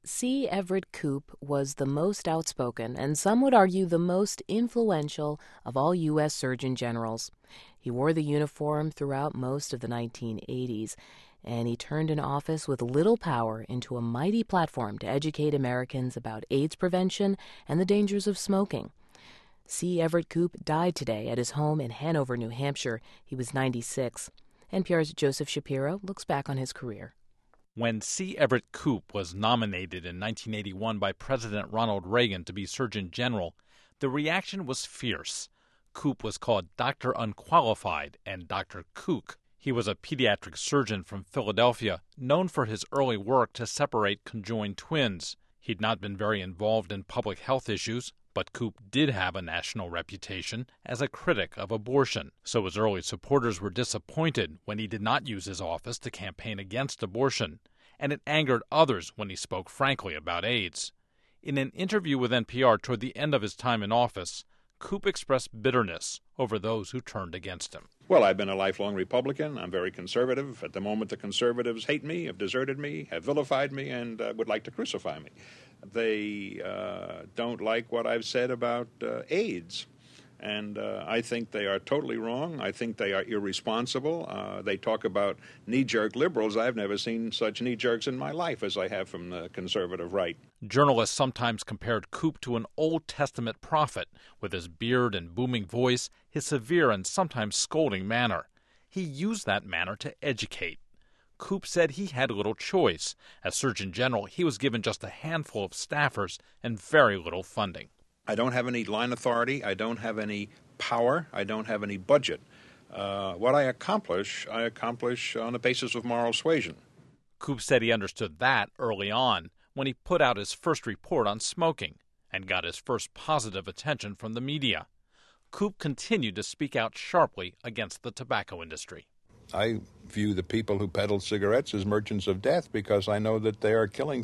C. Everett Koop was the most outspoken and some would argue the most influential of all U.S. Surgeon Generals. He wore the uniform throughout most of the 1980s, and he turned an office with little power into a mighty platform to educate Americans about AIDS prevention and the dangers of smoking. C. Everett Koop died today at his home in Hanover, New Hampshire. He was 96. NPR's Joseph Shapiro looks back on his career. When C. Everett Koop was nominated in 1981 by President Ronald Reagan to be Surgeon General, the reaction was fierce. Koop was called Dr. Unqualified and Dr. Kook. He was a pediatric surgeon from Philadelphia, known for his early work to separate conjoined twins. He'd not been very involved in public health issues, but Koop did have a national reputation as a critic of abortion, so his early supporters were disappointed when he did not use his office to campaign against abortion, and it angered others when he spoke frankly about AIDS. In an interview with NPR toward the end of his time in office, Koop expressed bitterness over those who turned against him. Well, I've been a lifelong Republican. I'm very conservative. At the moment, the conservatives hate me, have deserted me, have vilified me, and would like to crucify me. They don't like what I've said about AIDS, and I think they are totally wrong. I think they are irresponsible. They talk about knee-jerk liberals. I've never seen such knee-jerks in my life as I have from the conservative right. Journalists sometimes compared Koop to an Old Testament prophet, with his beard and booming voice, his severe and sometimes scolding manner. He used that manner to educate. Koop said he had little choice. As Surgeon General, he was given just a handful of staffers and very little funding. I don't have any line authority. I don't have any power. I don't have any budget. What I accomplish on the basis of moral suasion. Koop said he understood that early on when he put out his first report on smoking and got his first positive attention from the media. Koop continued to speak out sharply against the tobacco industry. I view the people who peddle cigarettes as merchants of death because I know that they are killing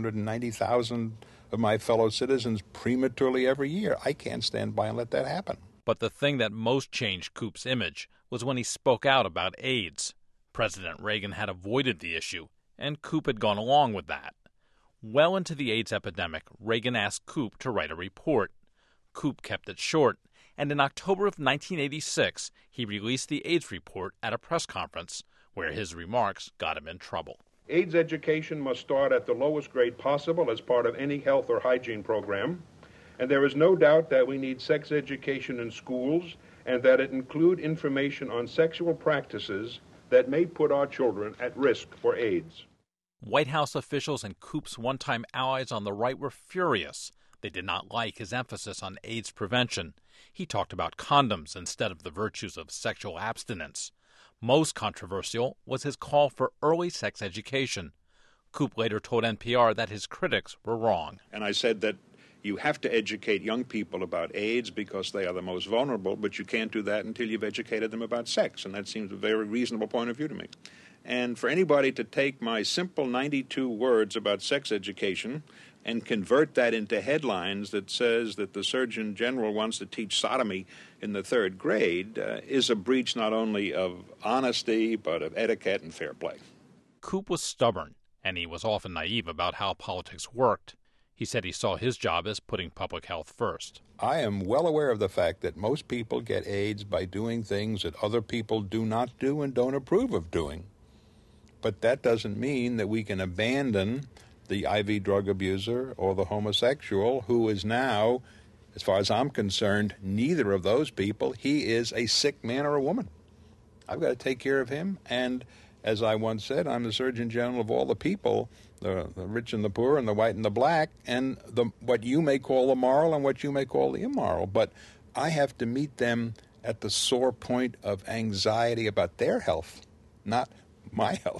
390,000 of my fellow citizens prematurely every year. I can't stand by and let that happen. But the thing that most changed Koop's image was when he spoke out about AIDS. President Reagan had avoided the issue, and Koop had gone along with that. Well into the AIDS epidemic, Reagan asked Koop to write a report. Koop kept it short, and in October of 1986, he released the AIDS report at a press conference where his remarks got him in trouble. AIDS education must start at the lowest grade possible as part of any health or hygiene program, and there is no doubt that we need sex education in schools and that it include information on sexual practices that may put our children at risk for AIDS. White House officials and Koop's one-time allies on the right were furious. They did not like his emphasis on AIDS prevention. He talked about condoms instead of the virtues of sexual abstinence. Most controversial was his call for early sex education. Koop later told NPR that his critics were wrong. And I said that you have to educate young people about AIDS because they are the most vulnerable, but you can't do that until you've educated them about sex, and that seems a very reasonable point of view to me. And for anybody to take my simple 92 words about sex education and convert that into headlines that says that the Surgeon General wants to teach sodomy in the third grade is a breach not only of honesty, but of etiquette and fair play. Koop was stubborn, and he was often naive about how politics worked. He said he saw his job as putting public health first. I am well aware of the fact that most people get AIDS by doing things that other people do not do and don't approve of doing. But that doesn't mean that we can abandon the IV drug abuser or the homosexual who is now, as far as I'm concerned, neither of those people. He is a sick man or a woman. I've got to take care of him. And as I once said, I'm the Surgeon General of all the people, the rich and the poor and the white and the black, and what you may call the moral and what you may call the immoral. But I have to meet them at the sore point of anxiety about their health, not my health.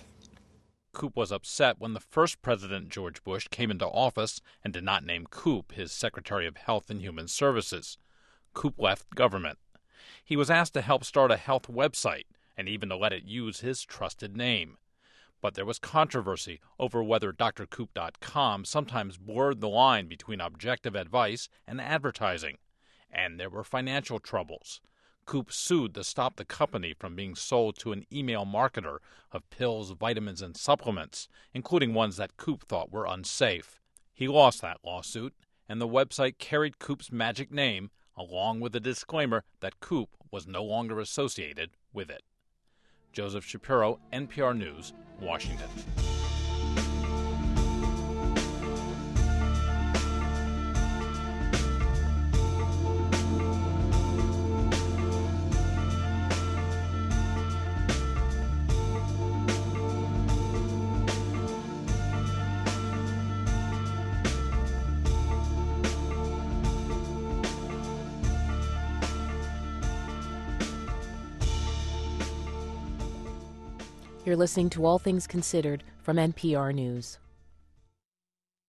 Koop was upset when the first President, George Bush, came into office and did not name Koop his Secretary of Health and Human Services. Koop left government. He was asked to help start a health website and even to let it use his trusted name. But there was controversy over whether drkoop.com sometimes blurred the line between objective advice and advertising, and there were financial troubles. Koop sued to stop the company from being sold to an email marketer of pills, vitamins, and supplements, including ones that Koop thought were unsafe. He lost that lawsuit, and the website carried Koop's magic name, along with a disclaimer that Koop was no longer associated with it. Joseph Shapiro, NPR News, Washington. You're listening to All Things Considered from NPR News.